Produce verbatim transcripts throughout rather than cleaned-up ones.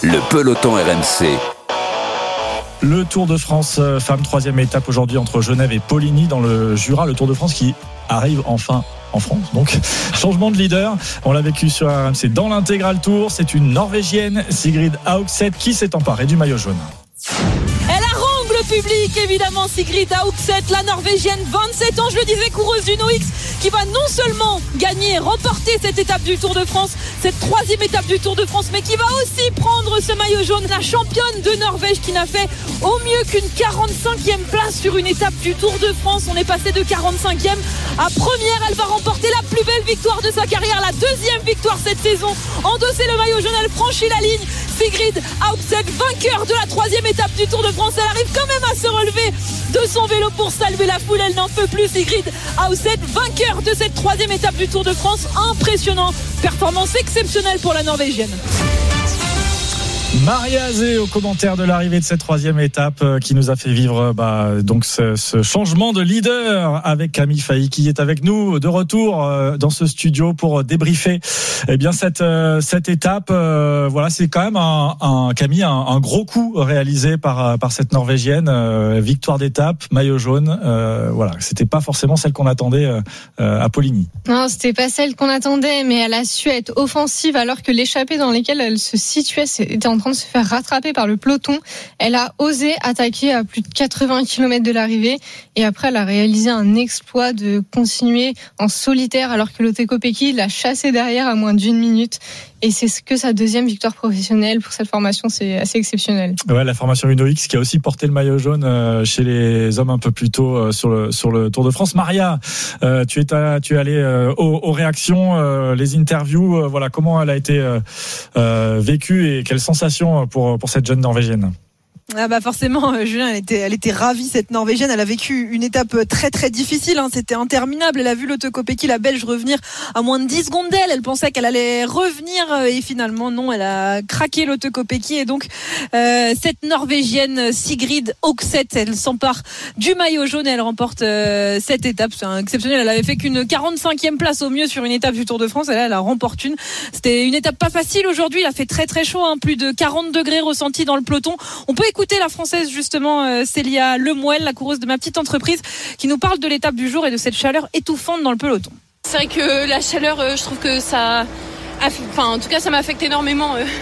le peloton R M C. Le Tour de France euh, femmes, troisième étape aujourd'hui entre Genève et Poligny dans le Jura. Le Tour de France qui arrive enfin en France. Donc, changement de leader. On l'a vécu sur R M C dans l'intégral tour. C'est une Norvégienne, Sigrid Haugset, qui s'est emparée du maillot jaune. Elle harangue le public, évidemment, Sigrid Haugset, la Norvégienne, vingt-sept ans, je le disais, coureuse du Noix, qui va non seulement gagner, remporter cette étape du Tour de France, cette troisième étape du Tour de France, mais qui va aussi prendre ce maillot jaune. La championne de Norvège qui n'a fait au mieux qu'une quarante-cinquième place sur une étape du Tour de France. On est passé de quarante-cinquième à première. Elle va remporter la plus belle victoire de sa carrière, la deuxième victoire cette saison. Endosser le maillot jaune, elle franchit la ligne. Sigrid Haugset, vainqueur de la troisième étape du Tour de France. Elle arrive quand même à se relever de son vélo pour saluer la foule. Elle n'en peut plus. Sigrid Haugset, vainqueur de cette troisième étape du Tour de France. Impressionnant. Performance exceptionnelle pour la Norvégienne. Maria Azé au commentaire de l'arrivée de cette troisième étape euh, qui nous a fait vivre bah, donc ce, ce changement de leader avec Camille Fahy qui est avec nous de retour euh, dans ce studio pour débriefer eh bien cette euh, cette étape. Euh, voilà, c'est quand même un, un Camille un, un gros coup réalisé par par cette Norvégienne. Euh, victoire d'étape, maillot jaune. Euh, voilà, c'était pas forcément celle qu'on attendait euh, à Poligny. Non, c'était pas celle qu'on attendait, mais elle a su être offensive alors que l'échappée dans laquelle elle se situait était en train de se faire rattraper par le peloton. Elle a osé attaquer à plus de quatre-vingts kilomètres de l'arrivée et après elle a réalisé un exploit de continuer en solitaire alors que Lotte Kopecky l'a chassé derrière à moins d'une minute. Et c'est ce que sa deuxième victoire professionnelle pour cette formation, c'est assez exceptionnel. Ouais, la formation Uno X qui a aussi porté le maillot jaune chez les hommes un peu plus tôt sur le sur le Tour de France. Maria, euh, tu es à, tu es allée euh, aux, aux réactions, euh, les interviews. Euh, voilà, comment elle a été euh, euh, vécue et quelles sensations pour pour cette jeune Norvégienne? Ah bah forcément, euh, Julien, elle était, elle était ravie, cette Norvégienne. Elle a vécu une étape très très difficile, hein. C'était interminable. Elle a vu Lotte Kopecky, la Belge, revenir à moins de dix secondes d'elle. Elle pensait qu'elle allait revenir et finalement non, elle a craqué Lotte Kopecky. Et donc euh, cette Norvégienne Sigrid Haugset, elle s'empare du maillot jaune et elle remporte euh, cette étape. C'est exceptionnel. Elle avait fait qu'une quarante-cinquième place au mieux sur une étape du Tour de France. Et là, elle en remporte une. C'était une étape pas facile aujourd'hui. Il a fait très très chaud, hein. Plus de quarante degrés ressentis dans le peloton. On peut écouter la française justement euh, Célia Lemoelle, la coureuse de ma petite entreprise, qui nous parle de l'étape du jour et de cette chaleur étouffante dans le peloton. C'est vrai que la chaleur, euh, je trouve que ça, enfin en tout cas ça m'affecte énormément euh,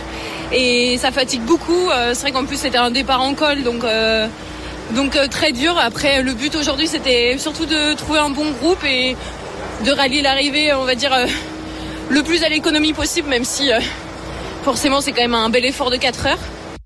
et ça fatigue beaucoup. Euh, c'est vrai qu'en plus c'était un départ en col, donc euh, donc euh, très dur. Après le but aujourd'hui c'était surtout de trouver un bon groupe et de rallier l'arrivée, on va dire euh, le plus à l'économie possible, même si euh, forcément c'est quand même un bel effort de quatre heures.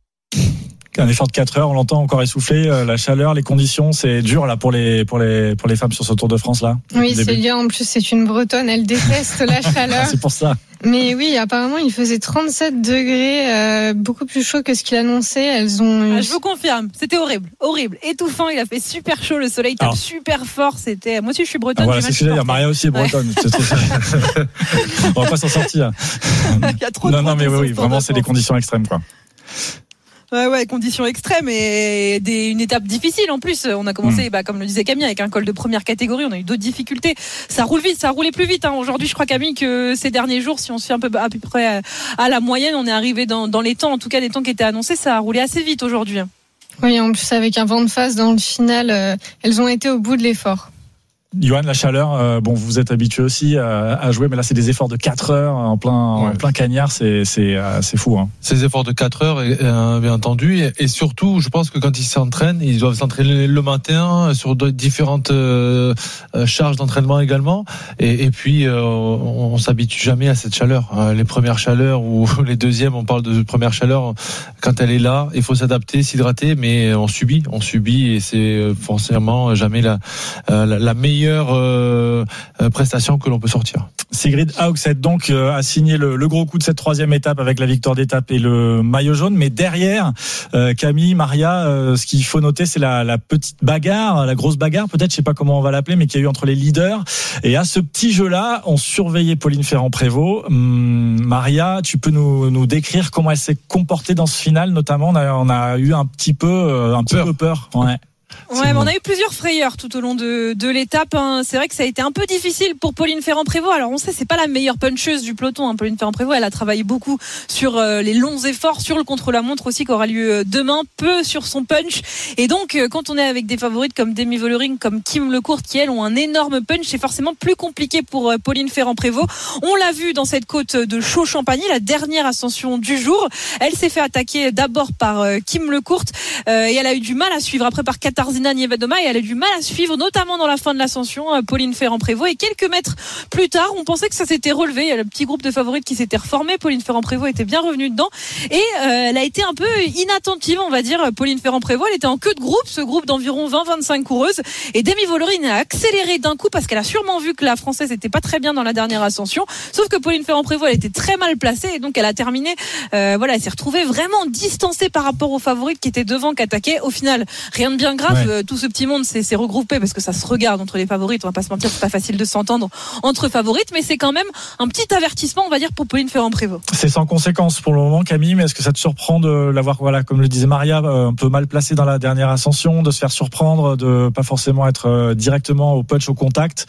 Un effort de quatre heures, on l'entend encore essoufflé, euh, la chaleur, les conditions, c'est dur là pour les pour les pour les femmes sur ce Tour de France là. Oui, c'est bien. En plus, c'est une Bretonne, elle déteste la chaleur. C'est pour ça. Mais oui, apparemment, il faisait trente-sept degrés, euh, beaucoup plus chaud que ce qu'il annonçait. Elles ont. Ah, je vous confirme, c'était horrible, horrible, étouffant. Il a fait super chaud, le soleil tape Alors. super fort. C'était. Moi aussi, je suis bretonne. Ah, voilà, c'est ce que j'allais dire. Maria aussi est bretonne. Ouais. On va pas s'en sortir. Il y a trop de non, non, mais oui, oui vraiment, c'est des conditions extrêmes, quoi. Ouais, ouais, conditions extrêmes et des, une étape difficile en plus. On a commencé, mmh. bah, comme le disait Camille, avec un col de première catégorie. On a eu d'autres difficultés. Ça roule vite, ça roulait plus vite. Hein. Aujourd'hui, je crois, Camille, que ces derniers jours, si on se fait un peu à peu près à la moyenne, on est arrivé dans, dans les temps, en tout cas les temps qui étaient annoncés, ça a roulé assez vite aujourd'hui. Oui, en plus avec un vent de face dans le final, euh, elles ont été au bout de l'effort. Johan, la chaleur, euh, bon, vous êtes habitué aussi à, à jouer, mais là, c'est des efforts de quatre heures en plein, ouais. en plein cagnard, c'est, c'est, euh, c'est fou. Hein. Ces efforts de quatre heures, euh, bien entendu, et, et surtout, je pense que quand ils s'entraînent, ils doivent s'entraîner le matin sur de, différentes euh, charges d'entraînement également, et, et puis euh, on, on s'habitue jamais à cette chaleur. Euh, les premières chaleurs ou les deuxièmes, on parle de première chaleur, quand elle est là, il faut s'adapter, s'hydrater, mais on subit, on subit, et c'est forcément jamais la, la, la meilleure Euh, prestation que l'on peut sortir. Sigrid Haugset donc euh, a signé le, le gros coup de cette troisième étape avec la victoire d'étape et le maillot jaune, mais derrière euh, Camille, Maria, euh, ce qu'il faut noter c'est la, la petite bagarre, la grosse bagarre peut-être, je sais pas comment on va l'appeler, mais qu'il y a eu entre les leaders. Et à ce petit jeu-là, on surveillait Pauline Ferrand-Prévot. Hum, Maria, tu peux nous, nous décrire comment elle s'est comportée dans ce final, notamment on a, on a eu un petit peu, euh, un petit peu peur. Ouais. Ouais, mais on a eu plusieurs frayeurs tout au long de, de l'étape. Hein. C'est vrai que ça a été un peu difficile pour Pauline Ferrand-Prévot. Alors on sait, c'est pas la meilleure puncheuse du peloton. Hein. Pauline Ferrand-Prévot, elle a travaillé beaucoup sur euh, les longs efforts, sur le contre-la-montre aussi qui aura lieu demain, peu sur son punch. Et donc, euh, quand on est avec des favorites comme Demi Vollering, comme Kim Lecourt, qui elles ont un énorme punch, c'est forcément plus compliqué pour euh, Pauline Ferrand-Prévot. On l'a vu dans cette côte de Chaux-Champagny, la dernière ascension du jour. Elle s'est fait attaquer d'abord par euh, Kim Lecourt euh, et elle a eu du mal à suivre. Après par Katarzyna Niewiadoma et elle a eu du mal à suivre, notamment dans la fin de l'ascension, Pauline Ferrand-Prévôt. Et quelques mètres plus tard, on pensait que ça s'était relevé. Il y a le petit groupe de favorites qui s'était reformé. Pauline Ferrand-Prévôt était bien revenue dedans et euh, elle a été un peu inattentive, on va dire. Pauline Ferrand-Prévôt, elle était en queue de groupe, ce groupe d'environ vingt à vingt-cinq coureuses. Et Demi Vollering a accéléré d'un coup parce qu'elle a sûrement vu que la Française était pas très bien dans la dernière ascension. Sauf que Pauline Ferrand-Prévôt, elle était très mal placée et donc elle a terminé. Euh, voilà, elle s'est retrouvée vraiment distancée par rapport aux favorites qui étaient devant, qui attaquaient. Au final, rien de bien grave. Ouais. Tout ce petit monde s'est, s'est regroupé parce que ça se regarde entre les favorites. On va pas se mentir, c'est pas facile de s'entendre entre favorites, mais c'est quand même un petit avertissement, on va dire, pour Pauline Ferrand-Prévôt. C'est sans conséquence pour le moment, Camille, mais est-ce que ça te surprend de l'avoir, voilà, comme le disait Maria, un peu mal placée dans la dernière ascension, de se faire surprendre, de pas forcément être directement au punch, au contact,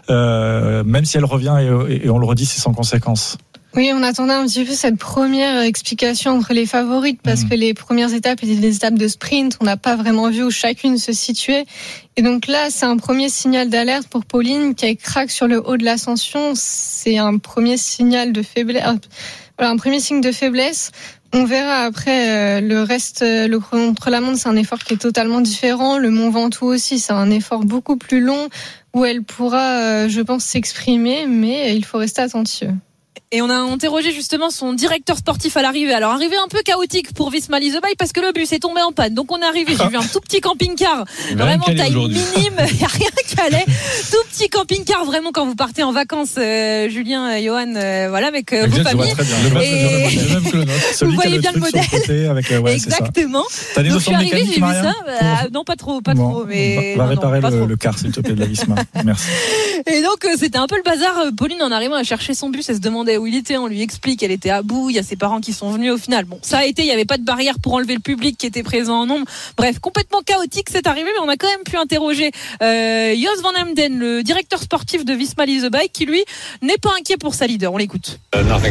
euh, même si elle revient et, et on le redit, c'est sans conséquence. Oui, on attendait un petit peu cette première explication entre les favorites parce mmh. que les premières étapes étaient des étapes de sprint. On n'a pas vraiment vu où chacune se situait. Et donc là, c'est un premier signal d'alerte pour Pauline qui craque sur le haut de l'ascension. C'est un premier signal de faiblesse. Voilà, un premier signe de faiblesse. On verra après euh, le reste. Le contre-la-montre, c'est un effort qui est totalement différent. Le Mont Ventoux aussi, c'est un effort beaucoup plus long où elle pourra, euh, je pense, s'exprimer, mais il faut rester attentif. Et on a interrogé justement son directeur sportif à l'arrivée. Alors, arrivée un peu chaotique pour Visma Lease the Bike parce que le bus est tombé en panne. Donc, on est arrivé, j'ai vu un tout petit camping-car. Vraiment taille minime, il n'y a rien qui allait. Tout petit camping-car, vraiment, quand vous partez en vacances, euh, Julien, euh, Johan, euh, voilà, avec euh, vos familles. Et... Le même que le nôtre. Vous voyez bien le modèle. Côté avec, ouais, exactement. T'as des donc, je suis arrivée, j'ai vu Maria ça. Bah, non, pas trop, pas bon, trop. Mais... On va non, réparer non, le, le car, s'il te plaît, de la Visma. Merci. Et donc, euh, c'était un peu le bazar. Pauline, en arrivant à chercher son bus, elle se demandait où il était. On lui explique qu'elle était à bout, il y a ses parents qui sont venus au final. Bon, ça a été, il n'y avait pas de barrière pour enlever le public qui était présent en nombre. Bref, complètement chaotique cette arrivée, mais on a quand même pu interroger euh, Jos van Emden, le directeur sportif de Visma Lease the Bike, qui lui n'est pas inquiet pour sa leader. On l'écoute.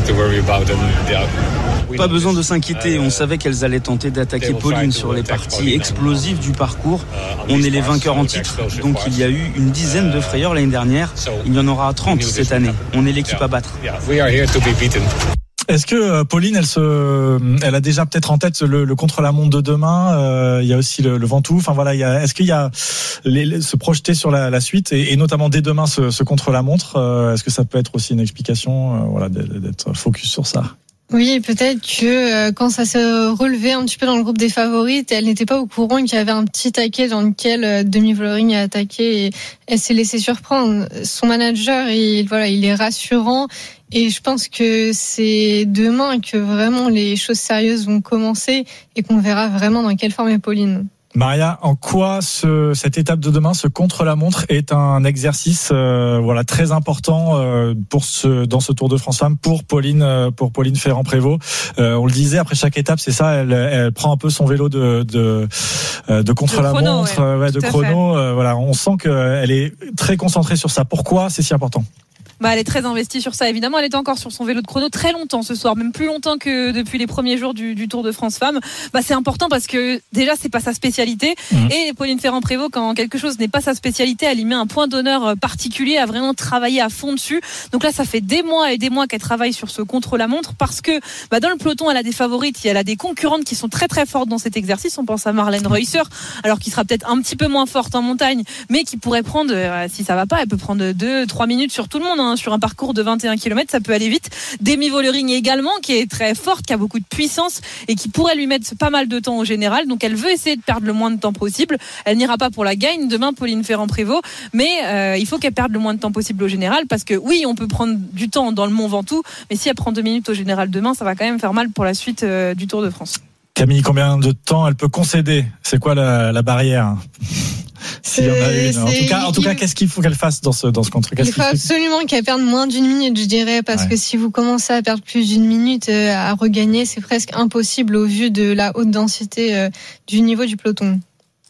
Pas besoin de s'inquiéter, on savait qu'elles allaient tenter d'attaquer Pauline sur les parties explosives du parcours. On est les vainqueurs en titre, donc il y a eu une dizaine de frayeurs l'année dernière, il y en aura trente cette année. On est l'équipe à battre. Est-ce que Pauline, elle se, elle a déjà peut-être en tête le, le contre-la-montre de demain. Euh, il y a aussi le, le Ventoux. Enfin voilà, il y a. Est-ce qu'il y a les, les, se projeter sur la, la suite et, et notamment dès demain ce, ce contre-la-montre. Euh, est-ce que ça peut être aussi une explication, euh, voilà, d'être focus sur ça? Oui, peut-être que euh, quand ça s'est relevé un petit peu dans le groupe des favorites, elle n'était pas au courant qu'il y avait un petit taquet dans lequel euh, Demi Vollering a attaqué et elle s'est laissée surprendre. Son manager, il, voilà, il est rassurant et je pense que c'est demain que vraiment les choses sérieuses vont commencer et qu'on verra vraiment dans quelle forme est Pauline. Maria, en quoi ce, cette étape de demain, ce contre-la-montre, est un exercice euh, voilà très important euh, pour ce dans ce Tour de France Femmes pour Pauline euh, pour Pauline Ferrand-Prévot. Euh, on le disait après chaque étape, c'est ça, elle, elle prend un peu son vélo de de, de contre-la-montre, ouais, ouais, de chrono. Euh, voilà, on sent qu'elle est très concentrée sur ça. Pourquoi c'est si important? Bah, elle est très investie sur ça. Évidemment, elle était encore sur son vélo de chrono très longtemps ce soir, même plus longtemps que depuis les premiers jours du, du Tour de France Femmes. Bah, c'est important parce que déjà, c'est pas sa spécialité. Mmh. Et Pauline Ferrand-Prévot, quand quelque chose n'est pas sa spécialité, elle y met un point d'honneur particulier, à vraiment travailler à fond dessus. Donc là, ça fait des mois et des mois qu'elle travaille sur ce contre-la-montre parce que, bah, dans le peloton, elle a des favorites, elle a des concurrentes qui sont très très fortes dans cet exercice. On pense à Marlène Reusser, alors qui sera peut-être un petit peu moins forte en montagne, mais qui pourrait prendre, euh, si ça va pas, elle peut prendre deux, trois minutes sur tout le monde, hein. Sur un parcours de vingt et un kilomètres, ça peut aller vite. Demi Vollering également, qui est très forte, qui a beaucoup de puissance et qui pourrait lui mettre pas mal de temps au général. Donc elle veut essayer de perdre le moins de temps possible. Elle n'ira pas pour la gagne demain, Pauline Ferrand-Prévot, mais euh, il faut qu'elle perde le moins de temps possible au général parce que oui, on peut prendre du temps dans le Mont Ventoux, mais si elle prend deux minutes au général demain, ça va quand même faire mal pour la suite euh, du Tour de France. Camille, combien de temps elle peut concéder? C'est quoi la, la barrière? S'il y en a une. En tout cas, en tout cas, qu'est-ce qu'il faut qu'elle fasse dans ce, dans ce contre? Il faut absolument qu'elle perde moins d'une minute, je dirais, parce ouais. que si vous commencez à perdre plus d'une minute euh, à regagner, c'est presque impossible au vu de la haute densité euh, du niveau du peloton.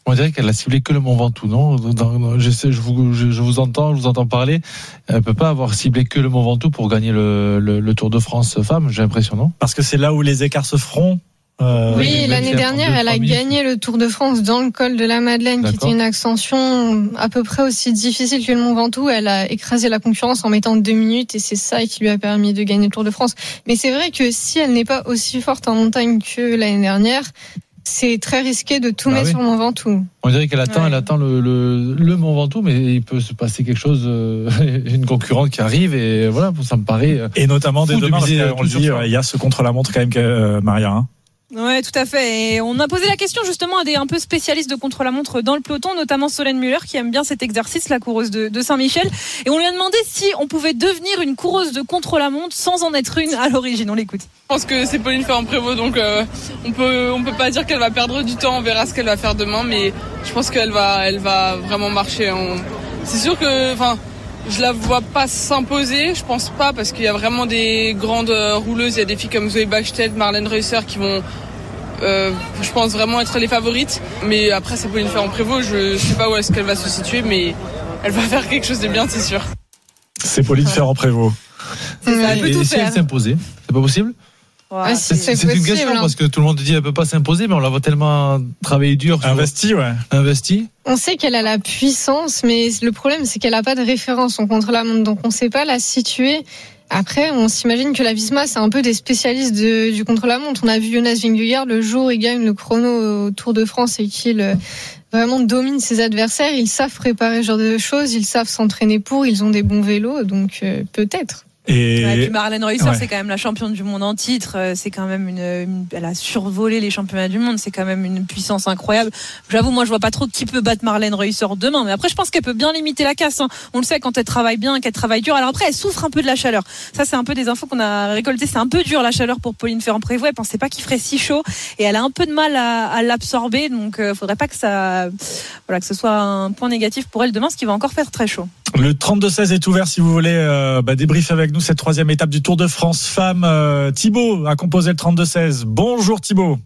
On dirait qu'elle a ciblé que le Mont Ventoux, non? Dans, je, sais, je, vous, je, je vous entends, je vous entends parler. Elle ne peut pas avoir ciblé que le Mont Ventoux pour gagner le, le, le Tour de France femme, j'ai l'impression, non? Parce que c'est là où les écarts se feront. Euh, oui, l'année dernière, elle a gagné le Tour de France dans le col de la Madeleine, D'accord. qui était une ascension à peu près aussi difficile que le Mont Ventoux. Elle a écrasé la concurrence en mettant deux minutes et c'est ça qui lui a permis de gagner le Tour de France. Mais c'est vrai que si elle n'est pas aussi forte en montagne que l'année dernière, c'est très risqué de tout bah mettre oui. sur le Mont Ventoux. On dirait qu'elle attend, ouais. elle attend le, le, le Mont Ventoux, mais il peut se passer quelque chose, euh, une concurrente qui arrive et voilà, ça me paraît. Et notamment dès demain, parce qu'on le dit, il y a ce contre-la-montre quand même, euh, Maria. Hein. Ouais, tout à fait. Et on a posé la question justement à des un peu spécialistes de contre-la-montre dans le peloton, notamment Solène Müller qui aime bien cet exercice, la coureuse de, de Saint-Michel. Et on lui a demandé si on pouvait devenir une coureuse de contre-la-montre sans en être une à l'origine. On l'écoute. Je pense que c'est Pauline Ferrand-Prévot, donc euh, on peut on peut pas dire qu'elle va perdre du temps. On verra ce qu'elle va faire demain, mais je pense qu'elle va elle va vraiment marcher. On... C'est sûr que, enfin. Je la vois pas s'imposer, je pense pas, parce qu'il y a vraiment des grandes rouleuses. Il y a des filles comme Zoé Bachsted, Marlène Reusser qui vont, euh, je pense, vraiment être les favorites. Mais après, c'est Pauline Ferrand-Prévot, je sais pas où est-ce qu'elle va se situer, mais elle va faire quelque chose de bien, c'est sûr. C'est Pauline Ferrand-Prévot. C'est ça, elle peut tout et si faire. elle s'imposait, c'est pas possible? Ouais, c'est, c'est, c'est une question hein. Parce que tout le monde dit qu'elle peut pas s'imposer, mais on la voit tellement travailler dur, investi, ouais, investi. On sait qu'elle a la puissance, mais le problème c'est qu'elle a pas de référence en contre-la-montre, donc on sait pas la situer. Après, on s'imagine que la Visma, c'est un peu des spécialistes de, du contre-la-montre. On a vu Jonas Vingegaard le jour où il gagne le chrono au Tour de France et qu'il euh, vraiment domine ses adversaires. Ils savent préparer ce genre de choses, ils savent s'entraîner pour, ils ont des bons vélos, donc euh, peut-être. Et, ouais, et puis Marlène Reusser, ouais. c'est quand même la championne du monde en titre. C'est quand même une, une, elle a survolé les championnats du monde. C'est quand même une puissance incroyable. J'avoue, moi, je vois pas trop qui peut battre Marlène Reusser demain. Mais après, je pense qu'elle peut bien limiter la casse. Hein. On le sait quand elle travaille bien, qu'elle travaille dur. Alors après, elle souffre un peu de la chaleur. Ça, c'est un peu des infos qu'on a récoltées. C'est un peu dur la chaleur pour Pauline Ferrand-Prévot. Elle pensait pas qu'il ferait si chaud et elle a un peu de mal à, à l'absorber. Donc, euh, faudrait pas que ça, voilà, que ce soit un point négatif pour elle demain, ce qui va encore faire très chaud. Le trente-deux seize est ouvert si vous voulez euh, bah, débriefer avec nous cette troisième étape du Tour de France femmes. Euh, Thibaut a composé le trente-deux seize. Bonjour Thibaut.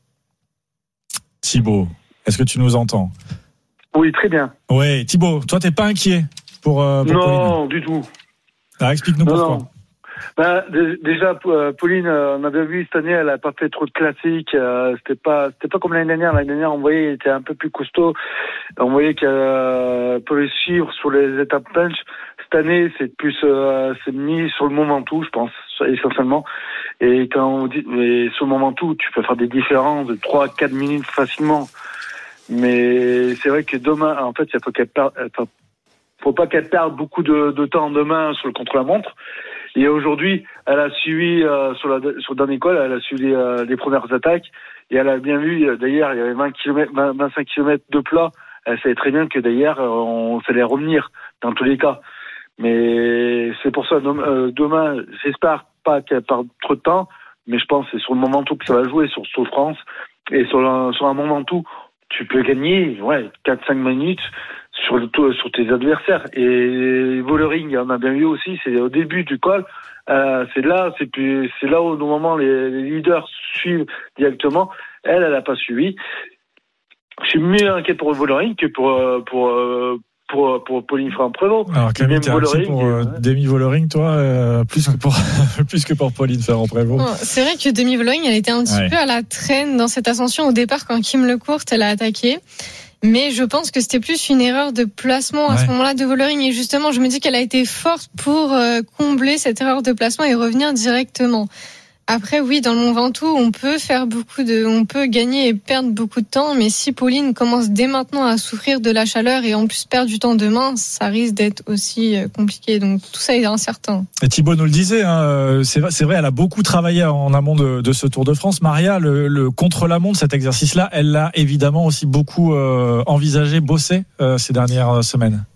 Thibaut, est-ce que tu nous entends? Oui, très bien. Oui, Thibaut, toi t'es pas inquiet pour, euh, pour non, Pauline? Du tout. Alors, explique-nous non, pourquoi. Non. Ben, d- déjà, Pauline, on avait vu cette année, elle a pas fait trop de classiques. Euh, c'était pas, c'était pas comme l'année dernière. L'année dernière, on voyait, elle était un peu plus costaud. On voyait qu'elle euh, pouvait suivre sur les étapes punch. Cette année, c'est plus, euh, c'est mis sur le Mont Ventoux, je pense, essentiellement. Et quand on dit, mais sur le Mont Ventoux, tu peux faire des différences de trois à quatre minutes facilement. Mais c'est vrai que demain, en fait, il faut qu'elle perde, faut, faut pas qu'elle perde beaucoup de, de temps demain sur le contre-la-montre. Et aujourd'hui, elle a suivi euh, sur la sur le dernier col, elle a suivi les, euh, les premières attaques et elle a bien vu. D'ailleurs, il y avait vingt kilomètres, vingt, vingt-cinq kilomètres de plat. Elle savait très bien que d'ailleurs, on allait revenir dans tous les cas. Mais c'est pour ça demain, j'espère pas qu'elle perde trop de temps, mais je pense que c'est sur le Mont Ventoux que ça va jouer sur Tour de France et sur un sur un Mont Ventoux, tu peux gagner ouais quatre cinq minutes sur le sur tes adversaires. Et Vollering, on a bien vu aussi, c'est au début du col, euh, c'est là, c'est plus, c'est là où normalement les, les leaders suivent directement. Elle, elle a pas suivi. Je suis mieux inquiet pour Vollering que pour pour pour pour Pauline Ferrand-Prévot. Alors Camille, t'es inquiet pour euh, Demi Vollering, toi, euh, plus que pour plus que pour Pauline Ferrand-Prévot. Non, c'est vrai que Demi Vollering, elle était un petit ouais. peu à la traîne dans cette ascension au départ quand Kim Lecourt elle a attaqué. Mais je pense que c'était plus une erreur de placement à ouais. ce moment-là de Vollering. Et justement, je me dis qu'elle a été forte pour euh, combler cette erreur de placement et revenir directement. Après, oui, dans le Mont Ventoux, on peut faire beaucoup de, on peut gagner et perdre beaucoup de temps. Mais si Pauline commence dès maintenant à souffrir de la chaleur et en plus perdre du temps demain, ça risque d'être aussi compliqué. Donc tout ça est incertain. Et Thibaut nous le disait, hein, c'est vrai, c'est vrai, elle a beaucoup travaillé en amont de, de ce Tour de France. Maria, le, le contre-la-montre, cet exercice-là, elle l'a évidemment aussi beaucoup euh, envisagé, bossé euh, ces dernières semaines.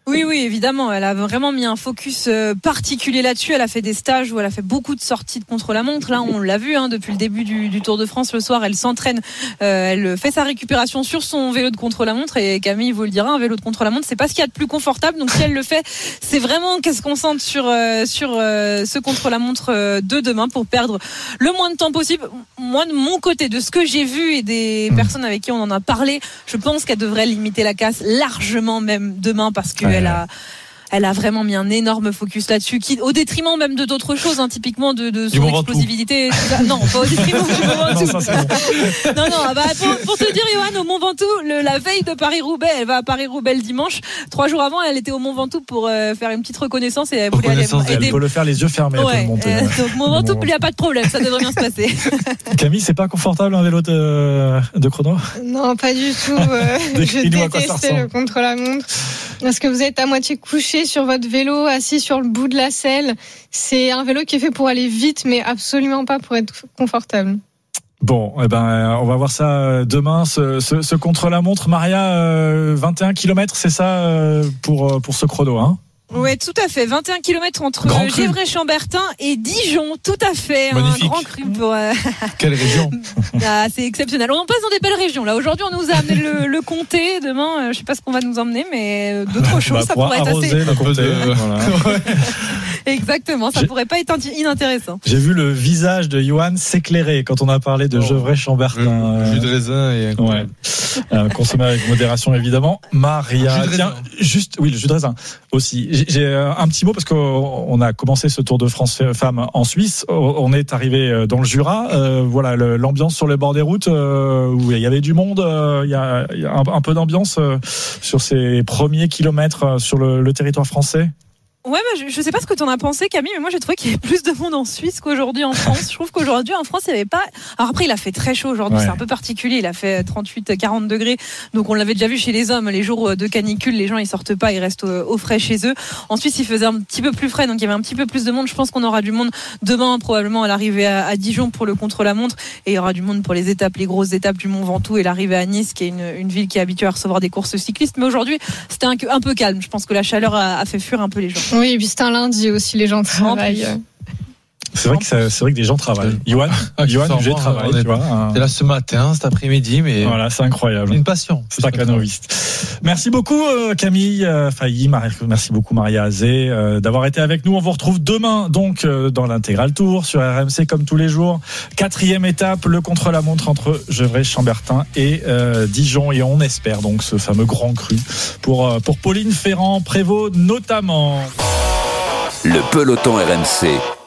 Oui, oui, évidemment. Elle a vraiment mis un focus particulier là-dessus. Elle a fait des stages où elle a fait beaucoup de sorties de contre-la-montre. Là, on l'a vu hein, depuis le début du, du Tour de France. Le soir, elle s'entraîne. Euh, elle fait sa récupération sur son vélo de contre-la-montre. Et Camille vous le dira, un vélo de contre-la-montre, c'est pas ce qu'il y a de plus confortable. Donc, si elle le fait, c'est vraiment qu'est-ce qu'on sente sur euh, sur euh, ce contre-la-montre euh, de demain pour perdre le moins de temps possible. Moi, de mon côté, de ce que j'ai vu et des mmh. personnes avec qui on en a parlé, je pense qu'elle devrait limiter la casse largement même demain parce que. Ouais. Elle a, elle a vraiment mis un énorme focus là-dessus, qui, au détriment même de d'autres choses, hein, typiquement de, de son explosivité. Non, pas au détriment du Mont Ventoux. Non, ça, bon. non, non, bah, pour, pour te dire, Johan, au Mont Ventoux, le, la veille de Paris-Roubaix, elle va à Paris-Roubaix le dimanche. Trois jours avant, elle était au Mont Ventoux pour euh, faire une petite reconnaissance et elle voulait aller aider. Elle peut le faire les yeux fermés. Ouais, monter, euh, ouais. Donc, Mont Ventoux, il n'y a pas de problème, ça devrait bien se passer. Camille, c'est pas confortable un vélo de, de chrono? Non, pas du tout. Euh, je détestais le contre-la-montre. Parce que vous êtes à moitié couché sur votre vélo, assis sur le bout de la selle. C'est un vélo qui est fait pour aller vite, mais absolument pas pour être confortable. Bon, eh ben, on va voir ça demain, ce, ce, ce contre-la-montre. Maria, euh, vingt et un kilomètres, c'est ça euh, pour, pour ce chrono, hein? Oui, tout à fait. vingt et un kilomètres entre Gevrey-Chambertin et Dijon. Tout à fait. Magnifique. Un grand cru pour... Euh... Quelle région. Ah, c'est exceptionnel. On passe dans des belles régions. Là, aujourd'hui, on nous a amené le, le comté. Demain, euh, je sais pas ce qu'on va nous emmener, mais d'autres choses, bah, ça pourrait être assez... Le comté, de... voilà. Exactement. Ça J'ai... pourrait pas être inintéressant. J'ai vu le visage de Johan s'éclairer quand on a parlé de oh. Gevrey-Chambertin. Le jus de raisin et... Ouais. euh, consommé avec modération, évidemment. Maria, tiens, juste, oui, le jus de raisin aussi. J'ai un petit mot parce qu'on a commencé ce Tour de France femmes en Suisse. On est arrivé dans le Jura. Euh, voilà l'ambiance sur les bords des routes euh, où il y avait du monde. Euh, il y a, il y a un, un peu d'ambiance euh, sur ces premiers kilomètres sur le, le territoire français. Ouais, bah, je, je sais pas ce que t'en as pensé, Camille, mais moi j'ai trouvé qu'il y avait plus de monde en Suisse qu'aujourd'hui en France. Je trouve qu'aujourd'hui en France il y avait pas. Alors après il a fait très chaud aujourd'hui, ouais. C'est un peu particulier. Il a fait trente-huit, quarante degrés, donc on l'avait déjà vu chez les hommes. Les jours de canicule, les gens ils sortent pas, ils restent au, au frais chez eux. En Suisse il faisait un petit peu plus frais, donc il y avait un petit peu plus de monde. Je pense qu'on aura du monde demain probablement à l'arrivée à, à Dijon pour le contre-la-montre, et il y aura du monde pour les étapes, les grosses étapes du Mont Ventoux et l'arrivée à Nice, qui est une, une ville qui est habituée à recevoir des courses cyclistes. Mais aujourd'hui c'était un, un peu calme. Je pense que la chaleur a, a fait fuir un peu les gens. Oui, et puis c'est un lundi aussi, les gens travaillent. C'est vrai que ça, c'est vrai que des gens travaillent. Johan, ah, Johan, j'ai travaillé, tu vois. C'est là ce matin, cet après-midi, mais voilà, c'est incroyable. C'est une passion. C'est pas canoviste. Merci beaucoup Camille euh, Failly, merci beaucoup Maria Azé euh, d'avoir été avec nous. On vous retrouve demain donc euh, dans l'intégral tour sur R M C comme tous les jours. Quatrième étape, le contre-la-montre entre Gevrey-Chambertin et euh, Dijon, et on espère donc ce fameux grand cru pour euh, pour Pauline Ferrand-Prévot notamment. Le peloton R M C.